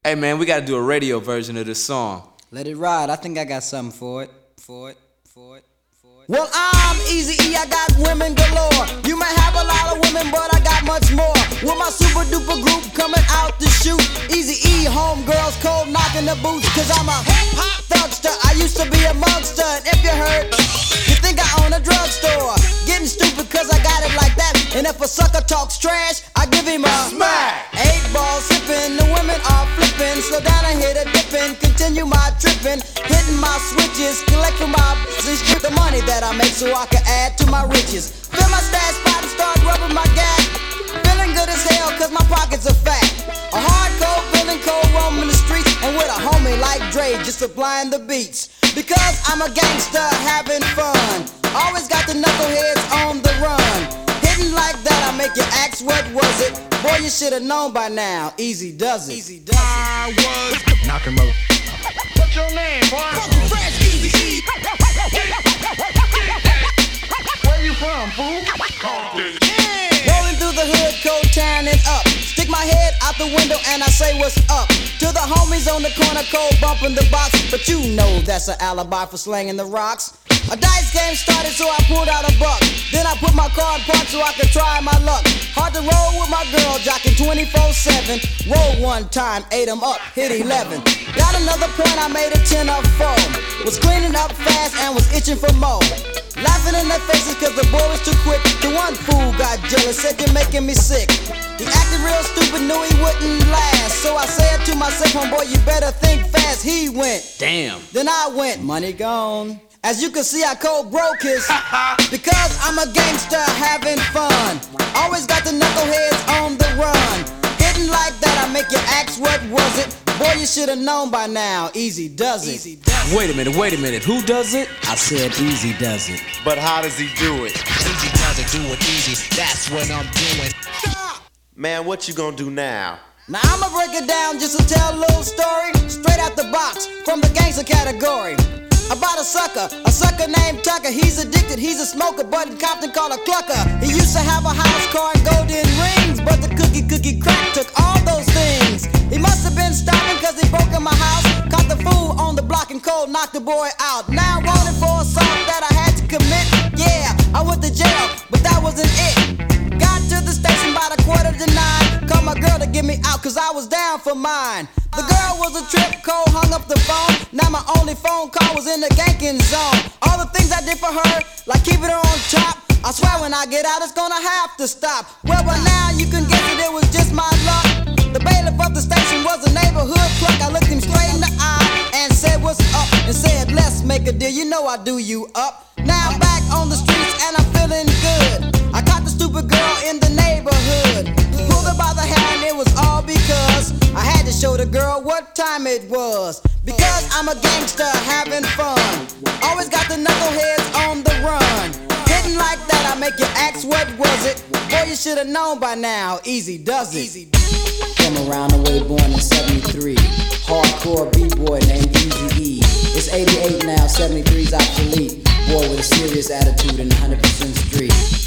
Hey man, we gotta do a radio version of this song. Let it ride, I think I got something for it. Well, I'm Eazy-E, I got women galore. You may have a lot of women, but I got much more. With my super duper group coming out to shoot. Eazy-E, homegirls, cold knocking the boots. Cause I'm a hip-hop thugster, I used to be a monster. And if you heard, you think I own a drugstore. Getting stupid cause I got it like that. And if a sucker talks trash, I give him a smack. 8 ball sipping, the women are flipping. Slow down and hit a dipping, continue my tripping. Hitting my switches, collect from my strip the money that I make so I can add to my riches. Fill my stash spot and start rubbing my gag. Feeling good as hell cause my pockets are fat. A hardcore, feeling cold, roaming the streets. And with a homie like Dre just supplying the beats. Because I'm a gangster having fun. Always got the knuckleheads on the run. Hitting like that I make you ask what was it. Boy you should've known by now, Easy does it. I was knock him over. What's your name, boy? Fucking Fresh Eazy-E. Where you from, fool? Rolling through the hood, cold tearing it up. Stick my head out the window and I say what's up. To the homies on the corner, cold bumping the box. But you know that's an alibi for slanging the rocks. A dice game started so I pulled out a buck. Then I put my car in park so I could try my luck. Hard to roll with my girl, jocking 24/7. Roll one time, 8 'em up, hit 11. Got another point, I made a 10 of 4. Was cleaning up fast and was itching for more. Laughing in their faces cause the boy was too quick. The one fool got jealous, said you're making me sick. He acted real stupid, knew he wouldn't last. So I said to myself, homeboy, you better think fast. He went, damn. Then I went, money gone. As you can see, I cold broke his. Because I'm a gangster having fun. Always got the knuckleheads on the run. Hitting like that, I make you ask what was it. Boy, you should've known by now, Easy does it. Wait a minute, who does it? I said Easy does it. But how does he do it? Easy does it, do it easy, that's what I'm doing. Man, what you gonna do now? Now I'ma break it down just to tell a little story. Straight out the box, from the gangster category. About a sucker named Tucker. He's addicted, he's a smoker, but in Compton called a clucker. He used to have a house, car, and golden rings, but the cookie crack took all those things. He must have been stopping cause he broke in my house. Caught the fool on the block and cold knocked the boy out. Now wanted for assault that I had to commit. Yeah, I went to jail, but that wasn't it. Got to the station by the 8:45. Called my girl to get me out cause I was down for mine. The girl was a trip, cold hung up the phone. Now my only phone call was in the ganking zone. All the things I did for her, like keeping her on top, I swear when I get out it's gonna have to stop. Well, by now you can guess that it was just my luck. The bailiff of the station was a neighborhood clerk. I looked him straight in the eye and said what's up. And said let's make a deal, you know I do you up. Now I'm back on the streets and I'm feeling good. I caught the stupid girl in the neighborhood. Pulled her by the hair and it was all because I had to show the girl what time it was. Because I'm a gangster having fun. Always got the knuckleheads on the run. Hitting like that I make you ask what was it. Boy you should've known by now, Easy does it. From around the way, born in 73. Hardcore B-boy named Eazy-E. It's 88 now, 73's obsolete. Boy with a serious attitude and 100% street.